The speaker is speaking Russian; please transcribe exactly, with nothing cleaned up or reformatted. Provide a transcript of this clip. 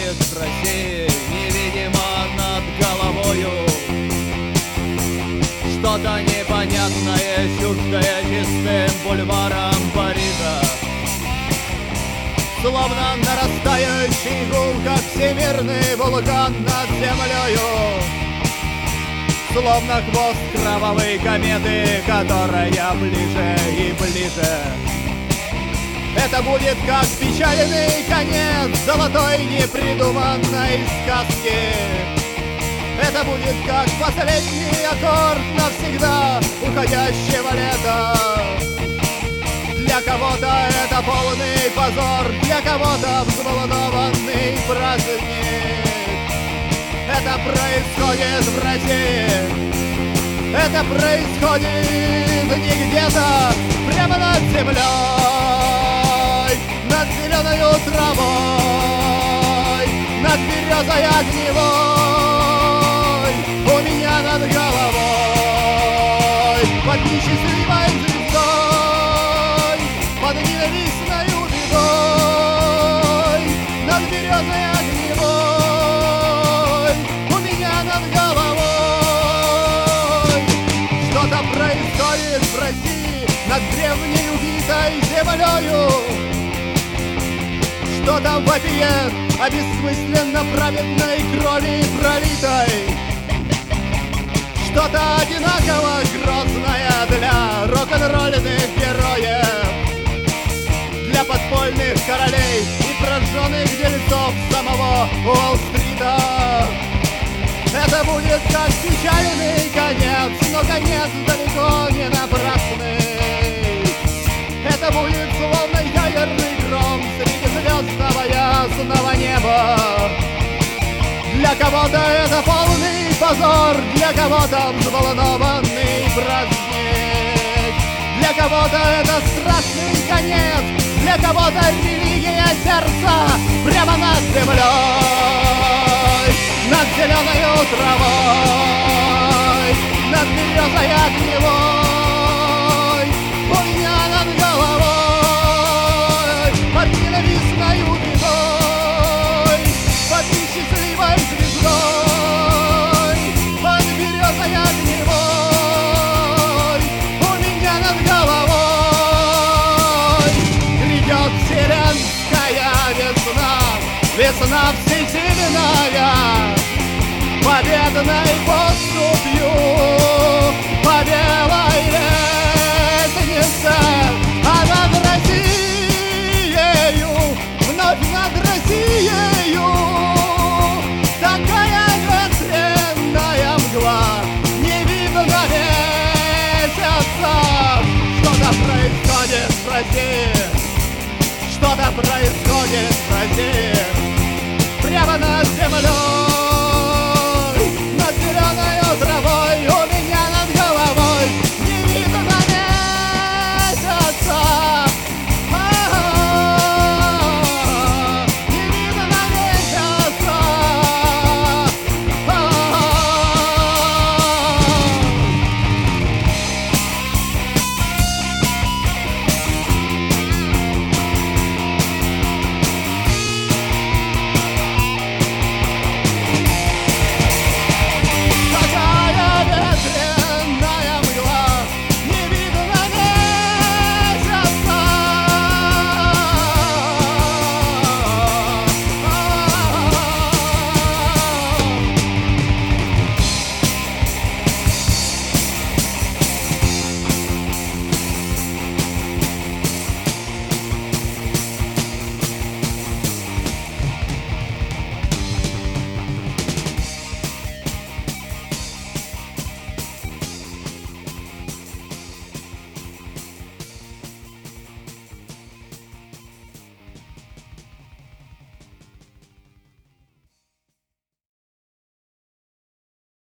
происходит в России, невидимо над головою. Что-то непонятное, чуждое чистым бульварам Парижа. Словно нарастающий гул, как всемирный вулкан над землею. Словно хвост кровавой кометы, которая ближе и ближе. Это будет как печальный конец золотой непридуманной сказки. Это будет как последний аккорд навсегда уходящего лета. Для кого-то это полный позор, для кого-то взволнованный праздник. Это происходит в России. Это происходит не где-то, прямо над землей, над зеленою травой, над березой огневой, у меня над головой, под несчастливой звездой, под ненавистною бедой, над березой огневой, у меня над головой. Что-то происходит в России над древней убитой землею. Что-то вопиет о бессмысленно праведной крови пролитой. Что-то одинаково грозное для рок-н-ролльных героев, для подпольных королей и прожженных дельцов самого Уолл-стрита. Это будет как печальный конец, но конец далеко не напрасный. Это будет словно ядерный гром среди звездного ясного неба. Для кого-то это полный позор, для кого-то взволнованный праздник. Для кого-то это страшный конец, для кого-то религия сердца прямо над землей, над зеленою травой, над березой огневой, у меня над головой, под ненавистною бедой, под несчастливой звездой, под березой огневой, у меня над головой. Грядет вселенская весна, весна всесильная, победной поступью по белой лестнице, а над Россией, вновь над Россией, такая ветреная мгла, не видно месяца. Что-то происходит в России, что-то происходит в России.